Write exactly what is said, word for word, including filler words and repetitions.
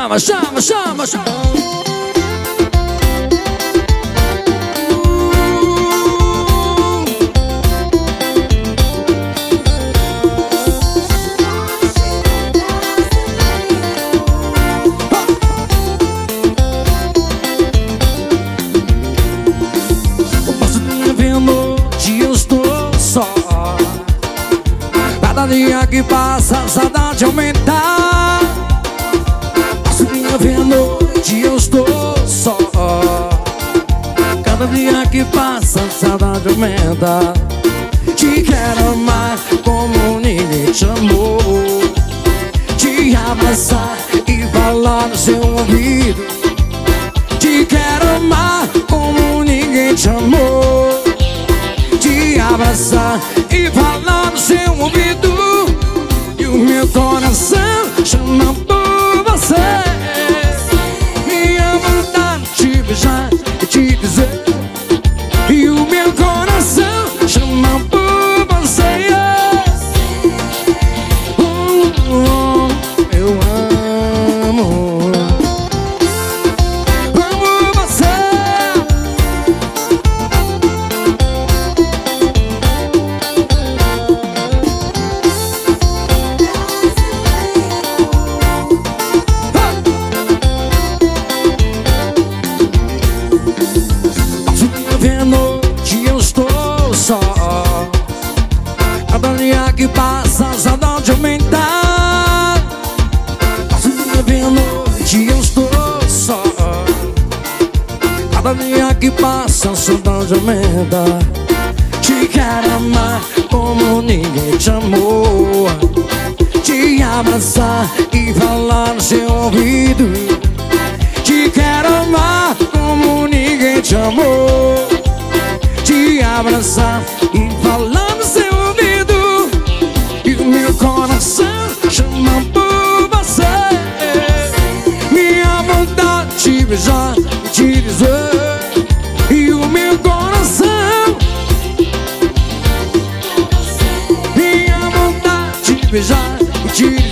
chama, chama, chama, chama. Cada dia que passa a saudade aumenta. Passo minha vez à noite eu estou só. Cada dia que passa a saudade aumenta. Te quero amar como ninguém te amou. Te abraçar e falar no seu ouvido. Te quero amar como ninguém te amou. Te abraçar e falar no seu ouvido. E o meu coração chama por você. Minha vontade de te beijar e te dizer. E o meu coração chama por você. Oh, oh, eu amo. Amo você. De noite eu estou só. Cada dia que passa a saudade aumenta. Passo dia de noite eu estou só. Cada dia que passa a saudade aumenta. Te quero amar como ninguém te amou. Te abraçar e falar no seu ouvido. Te quero amar como ninguém te amou. Te abraçar e falar no seu ouvido. E o meu coração chama por você. Minha vontade de te beijar e te dizer. E o meu coração. Minha vontade de te beijar e te dizer.